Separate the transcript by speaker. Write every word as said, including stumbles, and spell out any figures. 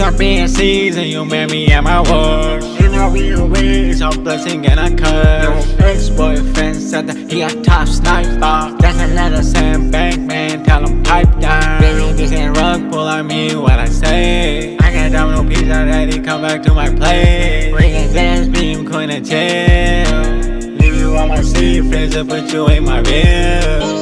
Speaker 1: are being seasoned, you met me at my worst. In a real way, it's a blessing and a curse. Your ex-boyfriend said that he a top sniper. That's another sandbag, man, tell him pipe down. Baby, this ain't rug pull, I mean what I say. I got domino pizza ready, come back to my place. Ringing dance beam, queen and chill. Leave you on my sleeve, friends, and put you in my bill.